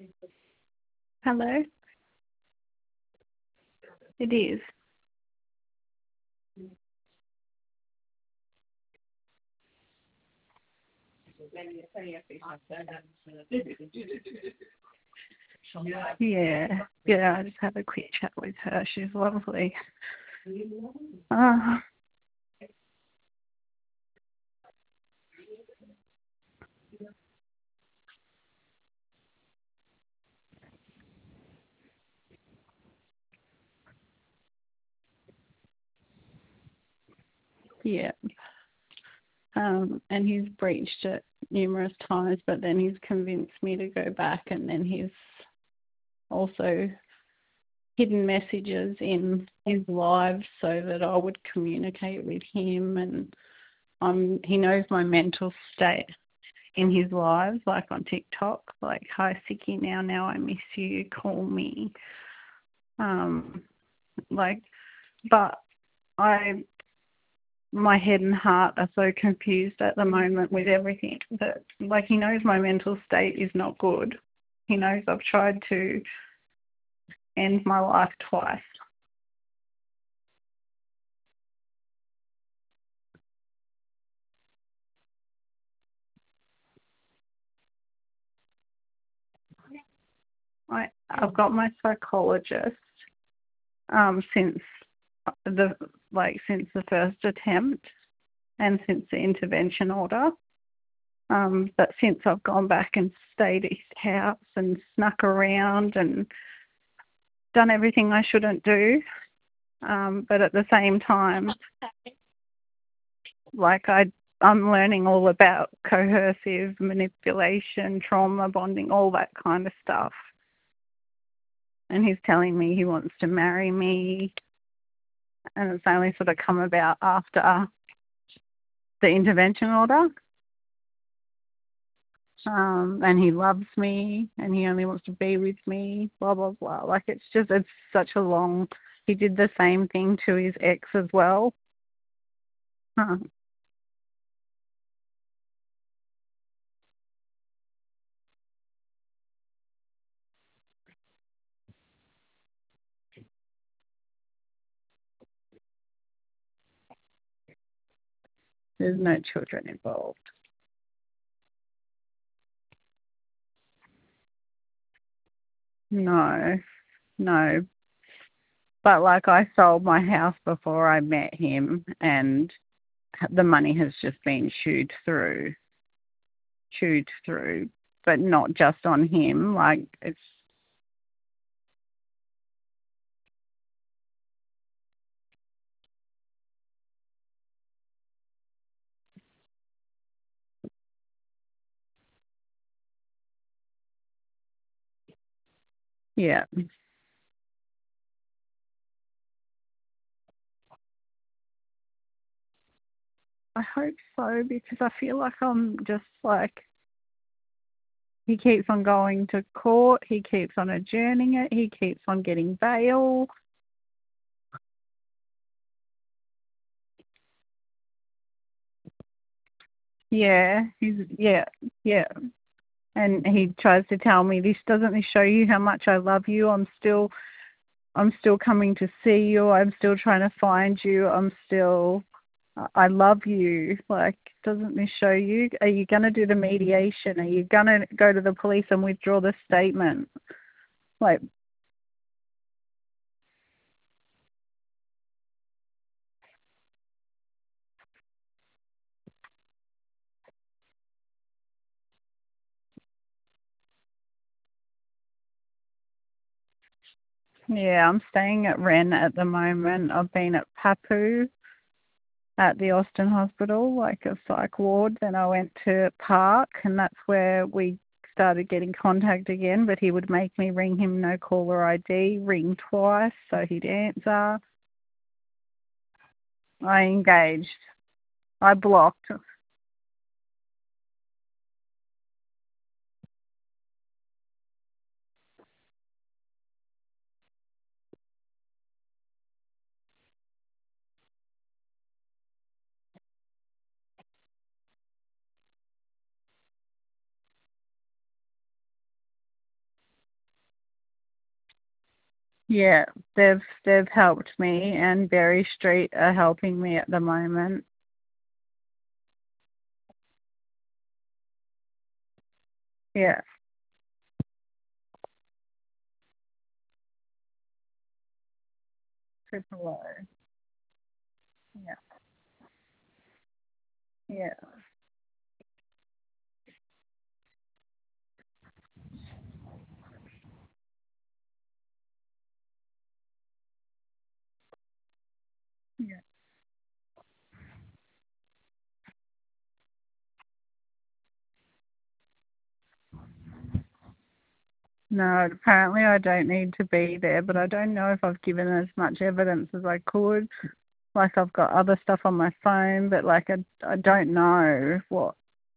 Hello? It is. Yeah. Yeah, I just had a quick chat with her. She's lovely. Uh, yeah. And he's breached it numerous times, but then he's convinced me to go back, and then he's also hidden messages in his lives so that I would communicate with him, and he knows my mental state in his lives, like on TikTok, like, hi Siki, now I miss you, call me. Like, but my head and heart are so confused at the moment with everything that, like, he knows my mental state is not good. He knows I've tried to end my life twice. I've got my psychologist since the first attempt and since the intervention order. But since I've gone back and stayed at his house and snuck around and done everything I shouldn't do, but at the same time, like, I'm learning all about coercive manipulation, trauma bonding, all that kind of stuff. And he's telling me he wants to marry me, and it's only sort of come about after the intervention order. And he loves me, and he only wants to be with me, blah, blah, blah. Like, it's such a long, he did the same thing to his ex as well. There's no children involved. No, no. But, like, I sold my house before I met him, and the money has just been chewed through, but not just on him. Like, it's, yeah. I hope so, because I feel like I'm just like, he keeps on going to court, he keeps on adjourning it, he keeps on getting bail. Yeah, yeah. And he tries to tell me, this doesn't show you how much I love you. I'm still coming to see you. I'm still trying to find you. I love you. Like, doesn't this show you? Are you going to do the mediation? Are you going to go to the police and withdraw the statement? Like, yeah, I'm staying at Wren at the moment. I've been at Papu at the Austin Hospital, like a psych ward. Then I went to Park, and that's where we started getting contact again, but he would make me ring him no caller ID, ring twice so he'd answer. I engaged. I blocked. Yeah, they've helped me, and Berry Street are helping me at the moment. Yeah, Triple O. Yeah, yeah, yeah. No, apparently I don't need to be there, but I don't know if I've given as much evidence as I could. Like I've got other stuff on my phone, but like I don't know what.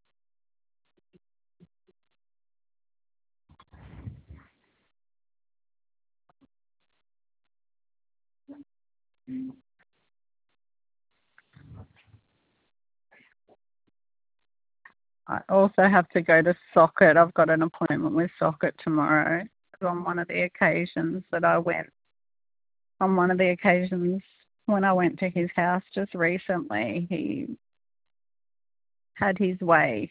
I also have to go to Socket. I've got an appointment with Socket tomorrow. 'Cause on one of the occasions that I went, on one of the occasions when I went to his house just recently, he had his way.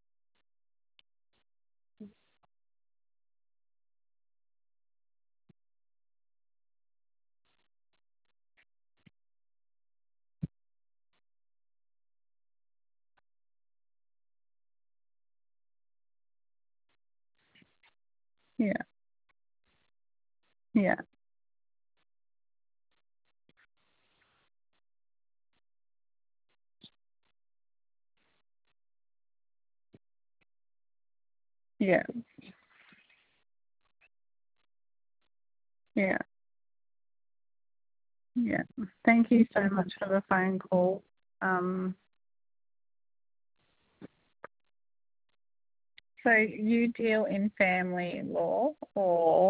Yeah, yeah, yeah, yeah, yeah. Thank you so much for the phone call. Um, so you deal in family law or